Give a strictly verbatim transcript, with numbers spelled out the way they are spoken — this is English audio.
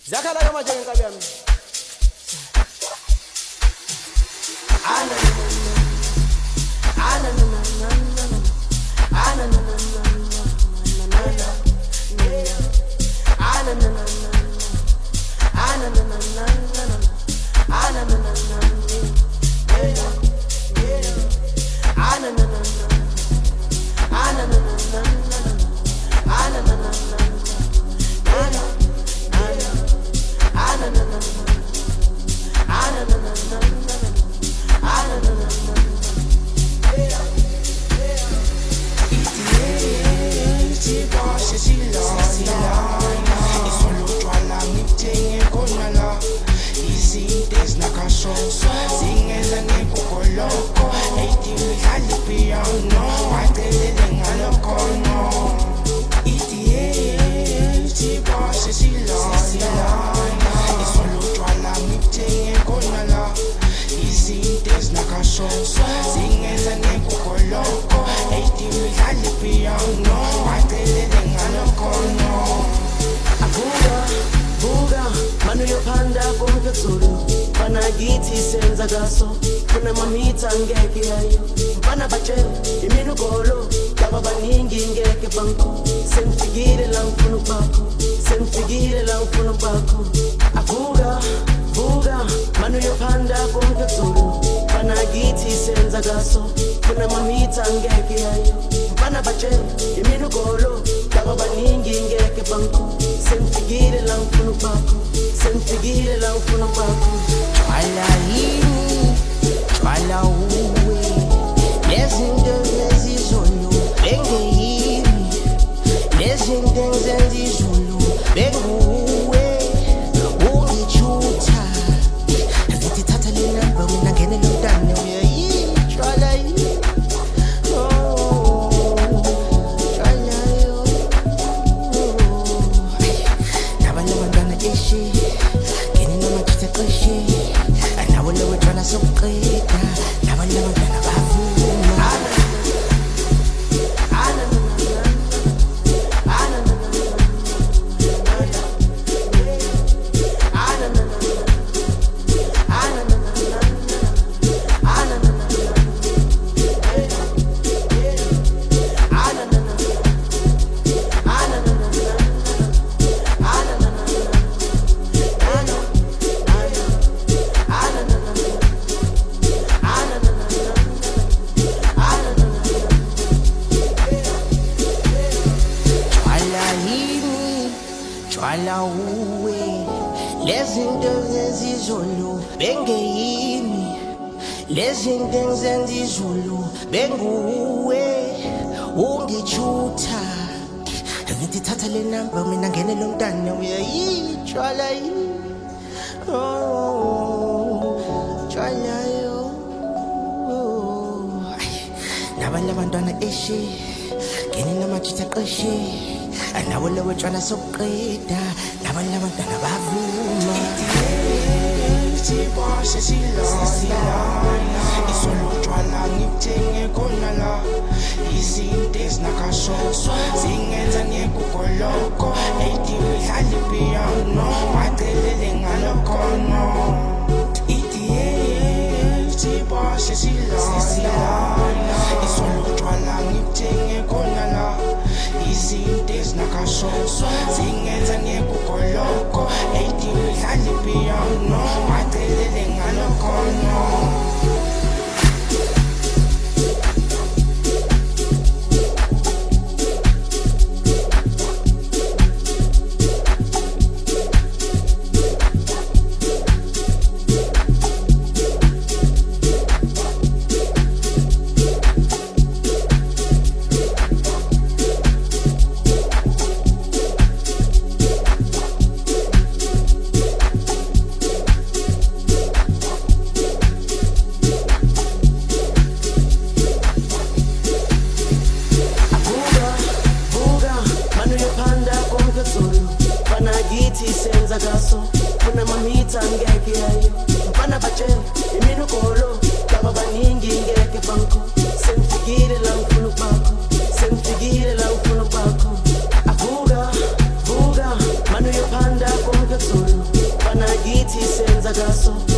Zakala kama jenga kabia mi. Ana ana ana ana ana ana ana Githi senza gaso kuna mamita ngeke yayo mfana bache iminugolo kaba baningi ngeke banko senfikire la mfuno bako senfikire la mfuno bako avuga vuga manu yopanda konke zulu kana githi senza gaso kuna mamita ngeke yayo mfana bache iminugolo kaba baningi ngeke banko senfikire la mfuno bako senfikire la mfuno bako Twala yini, twala uwe Lezinto zezizulu, benge yini Lezinto zezizulu, benguwe Ungichuta Azithi thatha le number, mina ngene lomntane Uya yini, twala yini Oh, twala yo Nabanye bantwana eshe Ngene namachitha qeshe Whenever we're trying to so great, now I never gonna buy food. Twala uwe lezinto zezizulu benge yimi lezinto zezizulu benguwe ungichuta ngithi thatha le number mina ngene lomntane uyayitshwala yini oh twala yo nabanye abantwana eshe ngene namachitha qeshe Nawe lewe tryna soqeda nabanye abantwana bavuma Sibashe silana Isolo twala ngikuthenge khona la Izinto ezinakasho Zingenza ngekukoloko Ethi udlala ipiano Wacelele ngalokhono Ithi sibashe silana Isolo twala ngikuthenge khona la Izinto ezinakasho Zingenza ngekukoloko Ethi udlala ipiano Wacelele ngalokhono Githi senza gaso kuna mamita ngeke yayo mfana bache iminugolo kaba baningi ngeke banko senfikire la mfuno bako senfikire la mfuno bako avuga vuga manu yopanda konke zulu kaso